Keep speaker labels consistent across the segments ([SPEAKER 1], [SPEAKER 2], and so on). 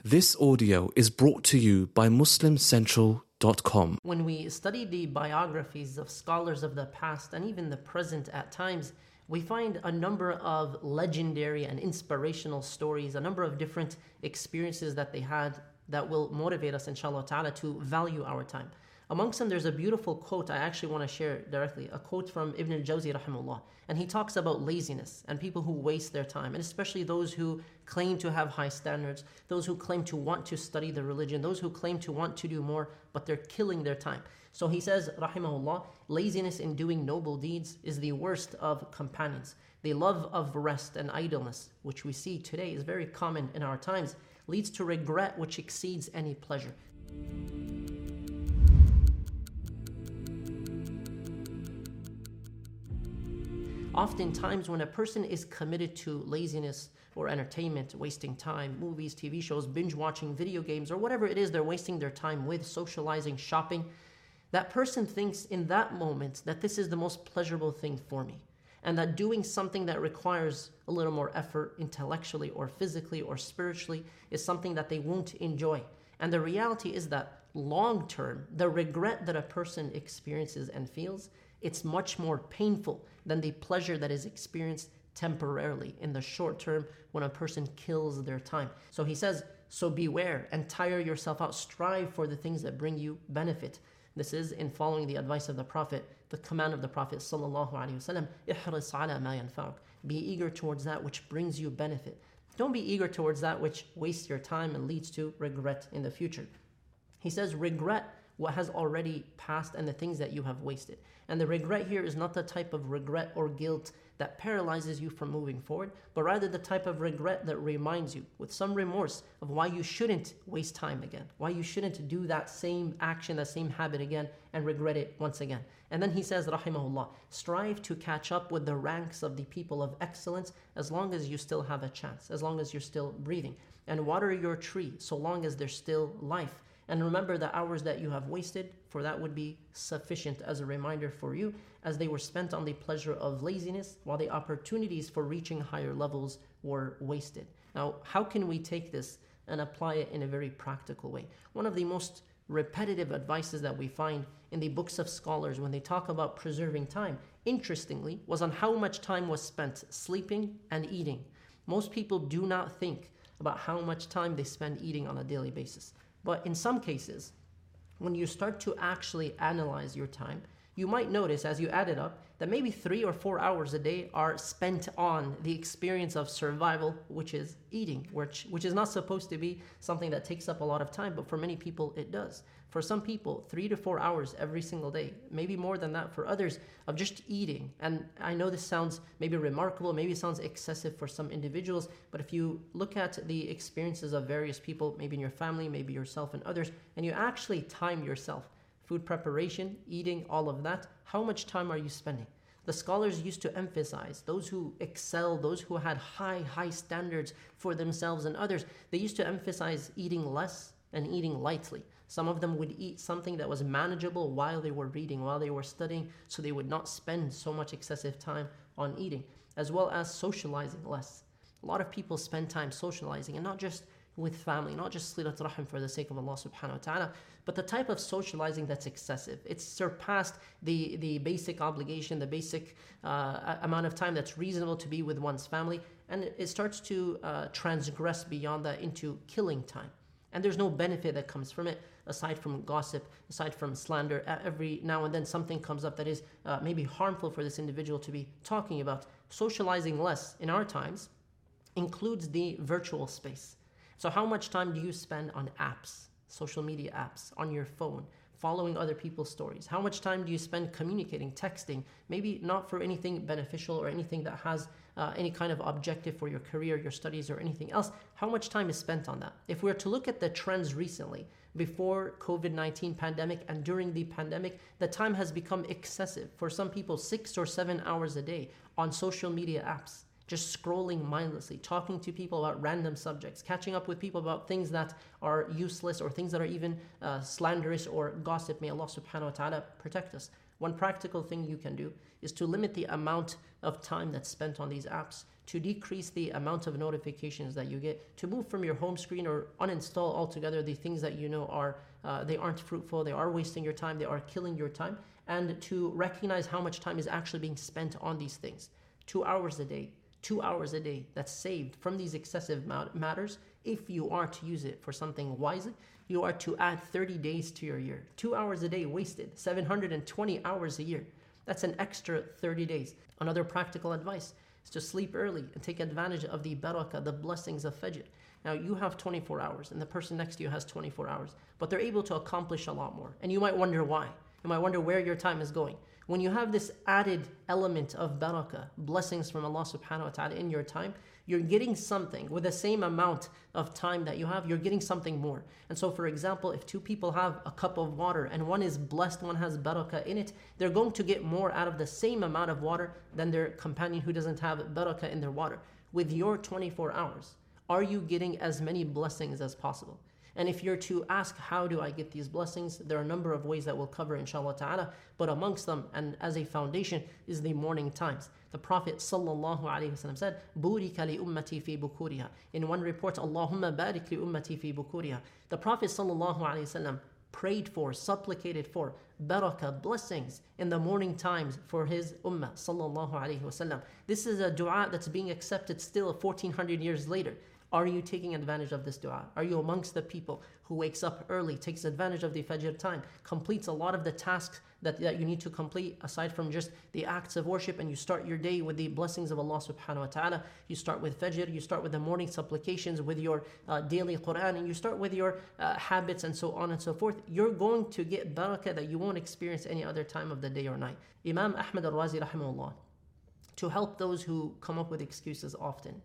[SPEAKER 1] This audio is brought to you by MuslimCentral.com.
[SPEAKER 2] When we study the biographies of scholars of the past and even the present at times, we find a number of legendary and inspirational stories, a number of different experiences that they had that will motivate us, inshallah ta'ala, to value our time. Amongst them, there's a beautiful quote I actually want to share directly, a quote from Ibn al-Jawzi rahimahullah. And he talks about laziness and people who waste their time, and especially those who claim to have high standards, those who claim to want to study the religion, those who claim to want to do more, but they're killing their time. So he says, rahimahullah, laziness in doing noble deeds is the worst of companions. The love of rest and idleness, which we see today is very common in our times, leads to regret which exceeds any pleasure. Oftentimes, when a person is committed to laziness or entertainment, wasting time, movies, TV shows, binge watching, video games, or whatever it is they're wasting their time with, socializing, shopping, that person thinks in that moment that this is the most pleasurable thing for me, and that doing something that requires a little more effort intellectually or physically or spiritually is something that they won't enjoy. And the reality is that long term, the regret that a person experiences and feels, it's much more painful than the pleasure that is experienced temporarily in the short term when a person kills their time. So he says, so beware and tire yourself out. Strive for the things that bring you benefit. This is in following the advice of the Prophet, the command of the Prophet sallallahu alaihi wasallam, ihris ala ma yanfa'uk. Be eager towards that which brings you benefit. Don't be eager towards that which wastes your time and leads to regret in the future. He says, regret what has already passed and the things that you have wasted. And the regret here is not the type of regret or guilt that paralyzes you from moving forward, but rather the type of regret that reminds you with some remorse of why you shouldn't waste time again, why you shouldn't do that same action, that same habit again, and regret it once again. And then he says, rahimahullah, strive to catch up with the ranks of the people of excellence as long as you still have a chance, as long as you're still breathing. And water your tree so long as there's still life. And remember the hours that you have wasted, for that would be sufficient as a reminder for you, as they were spent on the pleasure of laziness, while the opportunities for reaching higher levels were wasted. Now, how can we take this and apply it in a very practical way? One of the most repetitive advices that we find in the books of scholars when they talk about preserving time, interestingly, was on how much time was spent sleeping and eating. Most people do not think about how much time they spend eating on a daily basis. But in some cases, when you start to actually analyze your time, you might notice as you add it up that maybe 3 or 4 hours a day are spent on the experience of survival, which is eating, which is not supposed to be something that takes up a lot of time, but for many people it does. For some people, 3 to 4 hours every single day, maybe more than that for others, of just eating. And I know this sounds maybe remarkable, maybe it sounds excessive for some individuals, but if you look at the experiences of various people, maybe in your family, maybe yourself and others, and you actually time yourself, food preparation, eating, all of that, how much time are you spending? The scholars used to emphasize those who excel, those who had high standards for themselves and others, they used to emphasize eating less and eating lightly. Some of them would eat something that was manageable while they were reading, while they were studying, so they would not spend so much excessive time on eating, as well as socializing less. A lot of people spend time socializing, and not just with family, not just slilat rahim for the sake of Allah subhanahu wa ta'ala, but the type of socializing that's excessive. It's surpassed the basic obligation, the basic amount of time that's reasonable to be with one's family, and it starts to transgress beyond that into killing time. And there's no benefit that comes from it, aside from gossip, aside from slander. Every now and then something comes up that is maybe harmful for this individual to be talking about. Socializing less in our times includes the virtual space. So how much time do you spend on apps, social media apps, on your phone, following other people's stories? How much time do you spend communicating, texting, maybe not for anything beneficial or anything that has any kind of objective for your career, your studies, or anything else? How much time is spent on that? If we were to look at the trends recently, before COVID-19 pandemic and during the pandemic, the time has become excessive. For some people, 6 or 7 hours a day on social media apps, just scrolling mindlessly, talking to people about random subjects, catching up with people about things that are useless or things that are even slanderous or gossip. May Allah subhanahu wa ta'ala protect us. One practical thing you can do is to limit the amount of time that's spent on these apps, to decrease the amount of notifications that you get, to move from your home screen or uninstall altogether the things that you know are they aren't fruitful, they are wasting your time, they are killing your time, and to recognize how much time is actually being spent on these things. 2 hours a day, 2 hours a day that's saved from these excessive matters. If you are to use it for something wise, you are to add 30 days to your year. 2 hours a day wasted, 720 hours a year. That's an extra 30 days. Another practical advice is to sleep early and take advantage of the barakah, the blessings of Fajr. Now you have 24 hours and the person next to you has 24 hours, but they're able to accomplish a lot more. And you might wonder why. You might wonder where your time is going. When you have this added element of barakah, blessings from Allah subhanahu wa ta'ala in your time, you're getting something with the same amount of time that you have, you're getting something more. And so for example, if two people have a cup of water and one is blessed, one has barakah in it, they're going to get more out of the same amount of water than their companion who doesn't have barakah in their water. With your 24 hours, are you getting as many blessings as possible? And if you're to ask, how do I get these blessings? There are a number of ways that we'll cover inshallah ta'ala, but amongst them, and as a foundation, is the morning times. The Prophet sallallahu alaihi wasallam said, "Burika li ummati fi bukuriha." In one report, "Allahumma barik li ummati fi bukuriha." The Prophet sallallahu alaihi wasallam prayed for, supplicated for barakah, blessings in the morning times for his ummah sallallahu alaihi wasallam. This is a dua that's being accepted still 1400 years later. Are you taking advantage of this dua? Are you amongst the people who wakes up early, takes advantage of the Fajr time, completes a lot of the tasks that you need to complete aside from just the acts of worship, and you start your day with the blessings of Allah subhanahu wa ta'ala? You start with Fajr, you start with the morning supplications, with your daily Quran, and you start with your habits and so on and so forth. You're going to get barakah that you won't experience any other time of the day or night. Imam Ahmad al-Razi rahimahullah, to help those who come up with excuses often,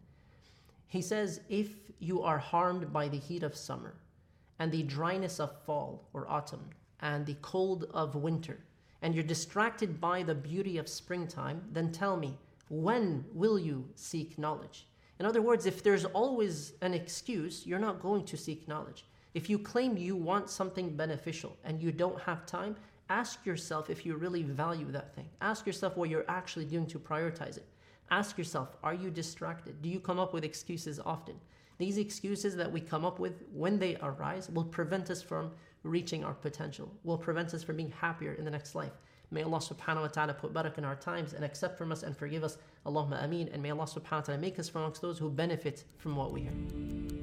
[SPEAKER 2] he says, if you are harmed by the heat of summer and the dryness of fall or autumn and the cold of winter, and you're distracted by the beauty of springtime, then tell me, when will you seek knowledge? In other words, if there's always an excuse, you're not going to seek knowledge. If you claim you want something beneficial and you don't have time, ask yourself if you really value that thing. Ask yourself what you're actually doing to prioritize it. Ask yourself, are you distracted? Do you come up with excuses often? These excuses that we come up with, when they arise, will prevent us from reaching our potential, will prevent us from being happier in the next life. May Allah subhanahu wa ta'ala put barakah in our times and accept from us and forgive us. Allahumma ameen. And may Allah subhanahu wa ta'ala make us from amongst those who benefit from what we hear.